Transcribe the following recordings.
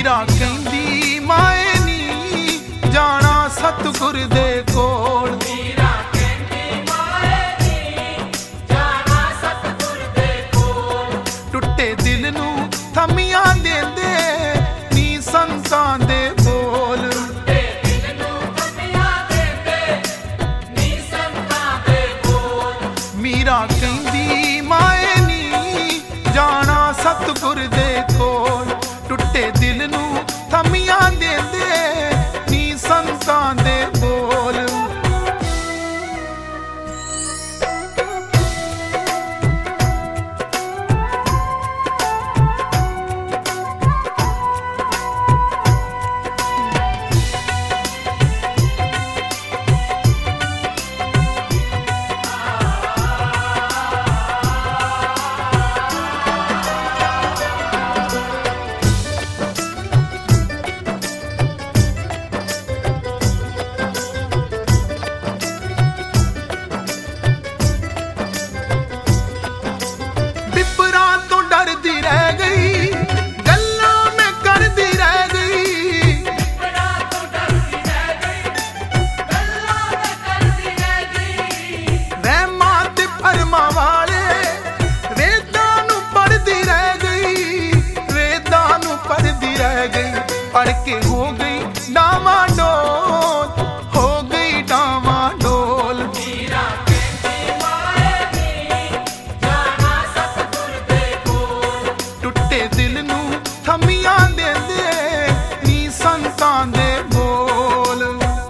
ਮੀਰਾ ਕਹਿੰਦੀ ਮਾਏ ਨੀ ਜਾਣਾ ਸਤਿਗੁਰ ਦੇ ਕੋਲ। ਮੀਰਾ ਕਹਿੰਦੀ ਮਾਏ ਨੀ ਜਾਣਾ ਸਤਿਗੁਰ ਦੇ ਕੋਲ। ਟੁੱਟੇ ਦਿਲ ਨੂੰ ਥਮੀਆਂ ਦੇਂਦੇ ਨੀ ਸੰਤਾਂ ਦੇ ਬੋਲ। ਟੁੱਟੇ ਦਿਲ ਨੂੰ ਥਮੀਆਂ ਦੇਂਦੇ ਨੀ ਸੰਤਾਂ ਦੇ ਬੋਲ। ਮੀਰਾ ਕਹਿੰਦੀ ਮਾਏ ਨੀ ਜਾਣਾ ਸਤਿਗੁਰ ਦੇ ਕੋਲ। ਟੁੱਟੇ ਦਿਲ ਨੂੰ ਥਮੀਆਂ ਦੇਂਦੇ ਨੀ ਸੰਤਾਂ ਦੇ ਬੋਲ। ਬਿਪਰਾਂ ਤੋਂ ਡਰਦੀ ਰਹਿ ਗਈ, ਗੱਲਾਂ ਮੈਂ ਕਰਦੀ ਰਹਿ ਗਈ। ਬਿਪਰਾਂ ਤੋਂ ਡਰਦੀ ਰਹਿ ਗਈ, ਗੱਲਾਂ ਮੈਂ ਕਰਦੀ ਰਹਿ ਗਈ। ਰਹਿਮਾਂ ਤੇ ਭਰਮਾਂ ਵਾਲੇ ਵੇਦਾਂ ਨੂੰ ਪੜ੍ਹਦੀ ਰਹਿ ਗਈ, ਵੇਦਾਂ ਨੂੰ ਪੜ੍ਹਦੀ ਰਹਿ ਗਈ। ਪੜ੍ਹ ਕੇ ਹੋ ਗਈ ਡਾਵਾਂਡੋਲ, ਹੋ ਗਈ ਡਾਵਾਂਡੋਲ। ਮੀਰਾ ਕਹਿੰਦੀ ਮਾਏ ਨੀ ਜਾਣਾ ਸਤਿਗੁਰ ਦੇ ਕੋਲ। ਟੁੱਟੇ ਦਿਲ ਨੂੰ ਥਮੀਆਂ ਦੇਂਦੇ ਨੀ ਸੰਤਾਂ ਦੇ ਬੋਲ।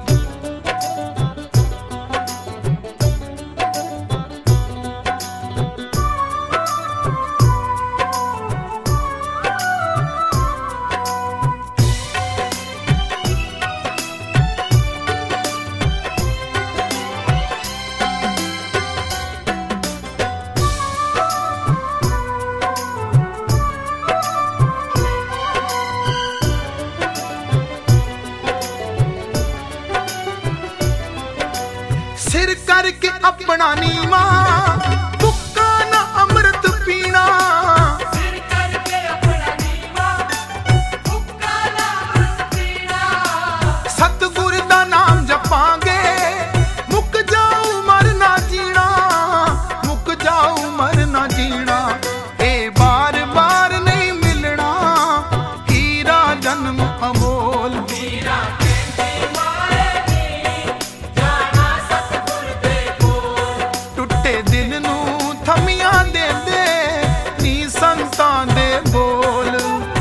ਸਿਰ ਕਰਕੇ ਆਪਣਾ ਨੀਵਾਂ ਭੁੱਖਾ ਨਾ ਅੰਮ੍ਰਿਤ ਪੀਣਾ। ਸਿਰ ਕਰਕੇ ਆਪਣਾ ਨੀਵਾਂ ਭੁੱਖਾ ਨਾ ਅੰਮ੍ਰਿਤ ਪੀਣਾ। ਸਤਿਗੁਰ ਦਾ ਨਾਮ ਜਪਾਂਗੇ ਮੁੱਕ ਜਾਊ ਮਰਨਾ ਜੀਣਾ, ਮੁੱਕ ਜਾਊ ਮਰਨਾ ਜੀਣਾ। ਇਹ ਬਾਰ ਬਾਰ ਨਹੀਂ ਮਿਲਣਾ ਹੀਰਾ ਜਨਮ ਅਮੋਲ। ਮੀਰਾ ਕਹਿੰਦੀ ਮਾਏ ਨੀ ਜਾਣਾ ਸਤਿਗੁਰ ਦੇ ਕੋਲ। ਟੁੱਟੇ ਦਿਲ ਨੂੰ ਥਮੀਆਂ ਦੇਂਦੇ ਨੀ ਸੰਤਾਂ ਦੇ ਬੋਲ।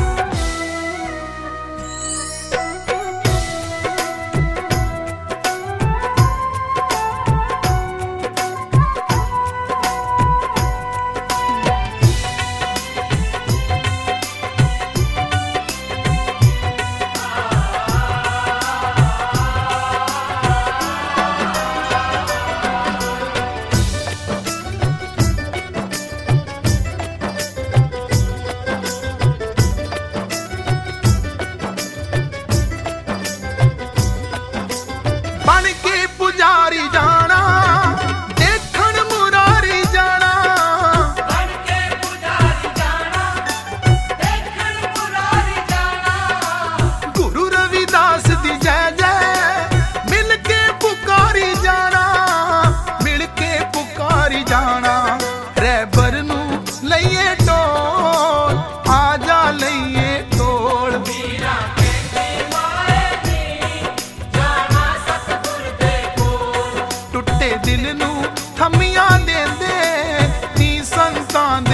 ਬਣ ਕੇ ਪੁਜਾਰੀ ਜਾਣਾ, ਦੇਖਣ ਮੁਰਾਰੀ ਜਾਣਾ। ਬਣ ਕੇ ਪੁਜਾਰੀ ਜਾਣਾ, ਦੇਖਣ ਮੁਰਾਰੀ ਜਾਣਾ। ਗੁਰੂ ਰਵਿਦਾਸ ਦੀ ਜੈ ਜੈ ਮਿਲ ਕੇ ਪੁਕਾਰੀ ਜਾਣਾ, ਮਿਲ ਕੇ ਪੁਕਾਰੀ ਜਾਣਾ। ਰਹਿਬਰ ਨੂੰ ਲਈਏ ਢੋਲ, ਆ ਜਾ ਲਈਏ ਢੋਲ। ਮੀਰਾ ਕਹਿੰਦੀ ਮਾਏ ਨੀ ਜਾਣਾ ਸਤਿਗੁਰ ਦੇ ਕੋਲ। ਟੁੱਟੇ ਦਿਲ ਨੂੰ ਥਮੀਆਂ ਦੇਂਦੇ ਨੀ ਸੰਤਾਂ ਦੇ